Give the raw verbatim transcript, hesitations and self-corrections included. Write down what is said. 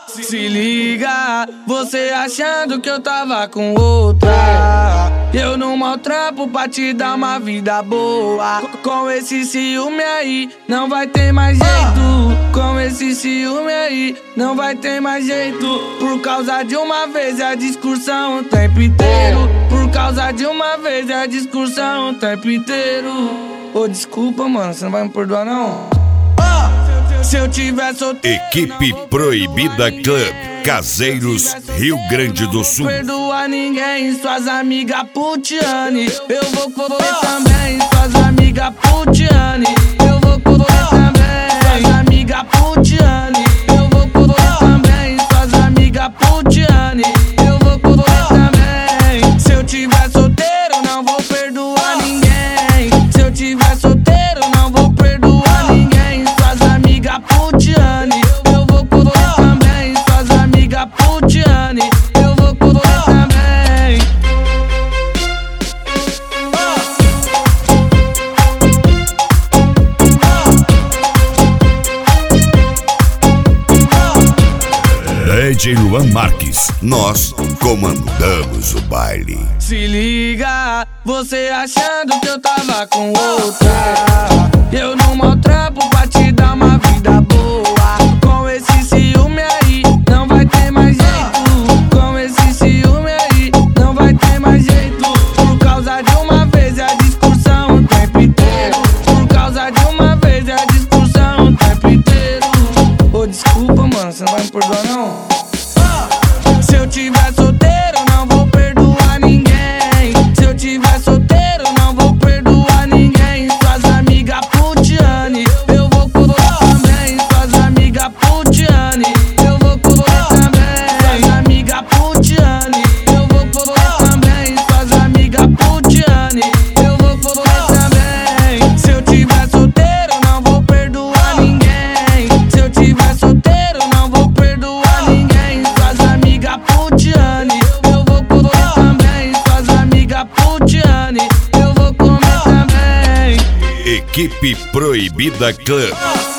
Se liga, você achando que eu tava com outra. Eu não maltrapo pra te dar uma vida boa. Com esse ciúme aí, não vai ter mais jeito. Com esse ciúme aí, não vai ter mais jeito. Por causa de uma vez é a discussão o tempo inteiro. Por causa de uma vez é a discussão o tempo inteiro. Ô, oh, desculpa, mano, você não vai me perdoar, não? Se eu tiver solteiro, Equipe Proibida Club, Caseiros, Rio Grande do Sul. Não perdoa ninguém, suas amigas putiane. Eu vou correr também, suas amigas putiane. Eu vou correr também, suas amigas putiane. Eu vou correr também, suas amigas putiane. Eu vou correr também. Se eu tiver solteiro, não vou perdoar ninguém. Se eu tiver solteiro, não vou perdoar ninguém. Suas amigas putiane. Eu vou correr também, suas amigas putiane. Eu vou correr também. D J Luan Marques, nós comandamos o baile. Se liga, você achando que eu tava com outra. Eu não maltrapo pra te dar uma vida boa. Com esse ciúme aí, não vai ter mais jeito. Com esse ciúme aí, não vai ter mais jeito. Por causa de uma vez é a discussão o tempo inteiro. Por causa de uma vez é a discussão o tempo inteiro. Ô, oh, desculpa, mano, você não vai me perdoar, não? Se eu tiver solteiro, não vou perdoar ninguém. Se eu tiver solteiro, não vou perdoar ninguém. Suas amigas putiane, eu vou correr também. Suas amigas putiane, eu vou correr também. Suas amigas putiane, eu vou correr também. Suas amigas putiane, eu vou correr também. Se eu tiver solteiro, não vou perdoar ninguém. Se eu tiver solteiro, não vou perdoar ninguém. Suas amigas putiane, eu vou correr também. Suas amigas putiane, eu vou comer também. Equipe Proibida Club.